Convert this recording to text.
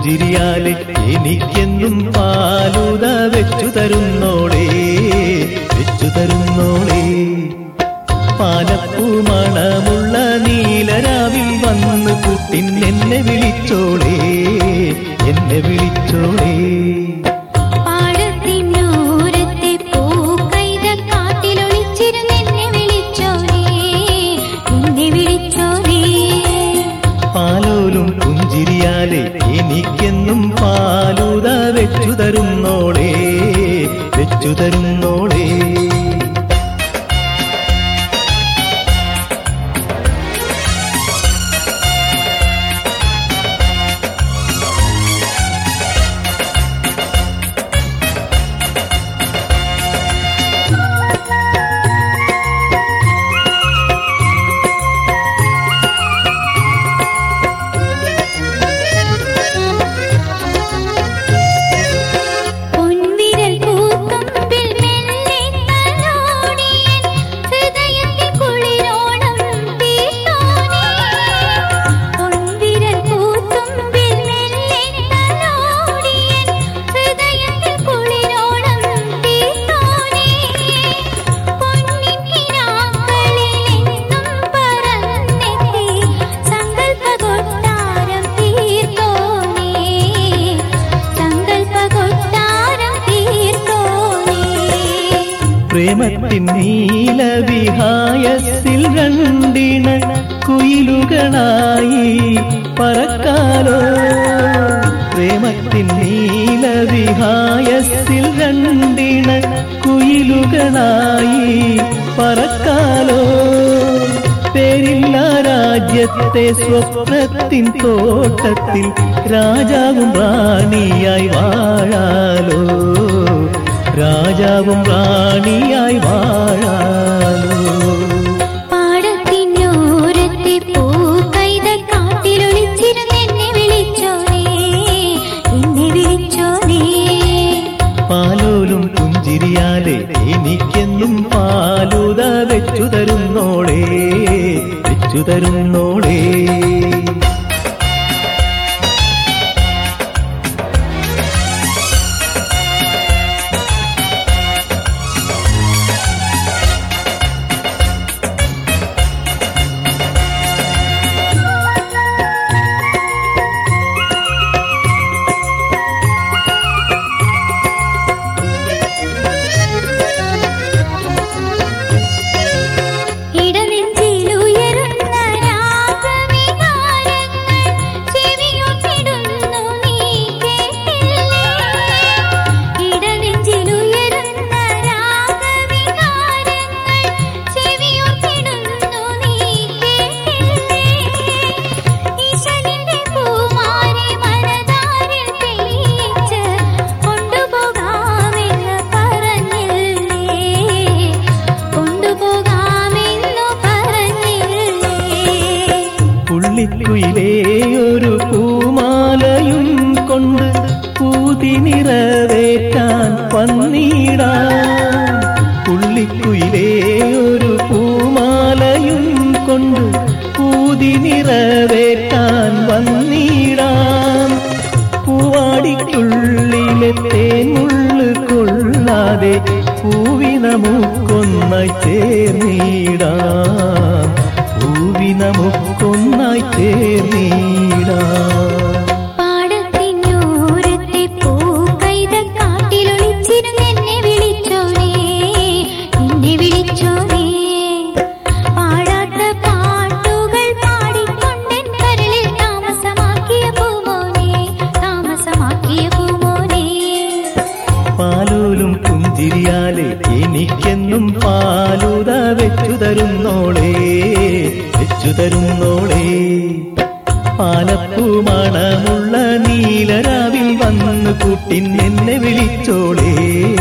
പുഞ്ചിരിയാലെ എനിക്കെന്നും പാലുത വെച്ചു തരുന്നോളേ, വെച്ചു തരുന്നോളേ. പാലപ്പൂ മണമുള്ള നീലരാവിൽ വന്ന് കൂട്ടിൻ എന്നെ വിളിച്ചോളേ, എന്നെ വിളിച്ചോളേ. പാലോലും പുഞ്ചിരിയാലെ എനിക്കെന്നും പാലുത വെച്ചു തരുന്നോളേ, വെച്ചു തരുന്നോളേ. പ്രേമത്തിൻ നീലവിഹായസിൽ രണ്ടിണ കുയിലുകളായി പറക്കാലോ. പ്രേമത്തിൻ നീലവിഹായസിൽ രണ്ടിണ കുയിലുകളായി പറക്കാലോ. പേരില്ല രാജ്യത്തെ സ്വപ്നത്തിൻ തോട്ടത്തിൽ രാജാവും റാണിയായി വാഴാലോ, രാജാവും റാണിയായി വാഴാലോ. പാടത്തിനോരത്തെ പൂക്കൈത കാട്ടിലൊളിച്ചിരുന്നെന്നെ വിളിച്ചോനേ, എന്നെ വിളിച്ചോനേ. പാലോലും പുഞ്ചിരിയാലെ എനിക്കെന്നും പാലുത വെച്ചു തരുന്നോളേ, വെച്ചു തരുന്നോളേ. പുള്ളിക്കുയിലേ ഒരു പൂമാലയും കൊണ്ട് പൂതി നിറവേറ്റാൻ വന്നിടാം. പുള്ളിക്കുയിലേ ഒരു പൂമാലയും കൊണ്ട് പൂതി നിറവേറ്റാൻ വന്നിടാം. പൂവാടിക്കുള്ളിലെ തേൻമുള്ളു കൊള്ളാതെ പൂവി നമുക്കൊന്നായി ചേർന്നിടാം, പൂവി നമുക്കൊന്നായി ചേർന്നിടാം. പാടത്തിനോരത്തെ പൂക്കൈത കാട്ടിലൊളിച്ചിരുന്നെന്നെ വിളിച്ചോനേ, എന്നെ വിളിച്ചോനേ. പാടാത്ത പാട്ടുകൾ പാടിക്കൊണ്ടെൻ കരളിൽ താമസമാക്കിയ പൂമോനെ, താമസമാക്കിയ പൂമോനെ. പാലോലും പുഞ്ചിരിയാലെ എനിക്കെന്നും പാലുത വെച്ചു തരുന്നോളേ, വെച്ചു തരുന്നോളേ. പാലപ്പൂ മണമുള്ള നീലരാവിൽ വന്ന് കൂട്ടിൻ എന്നെ വിളിച്ചോളേ.